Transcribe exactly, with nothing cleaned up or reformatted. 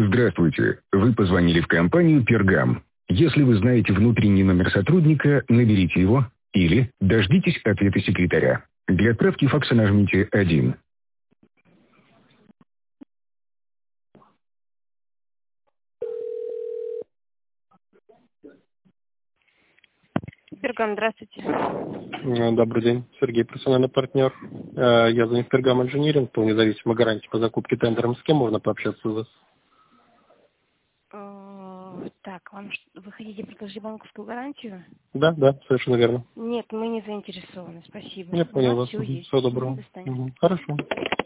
Здравствуйте. Вы позвонили в компанию «Пергам». Если вы знаете внутренний номер сотрудника, наберите его или дождитесь ответа секретаря. Для отправки факса нажмите один. Пергам, здравствуйте. Добрый день, Сергей, персональный партнер. Я звоню в Пергам Инжиниринг по независимой гарантии по закупке тендером. С кем можно пообщаться у вас? Так, вам ш- вы хотите предложить банковскую гарантию? Да, да, совершенно верно. Нет, мы не заинтересованы, спасибо. Я У нас понял вас. все есть. Всего доброго. До свидания. Мгм. Хорошо.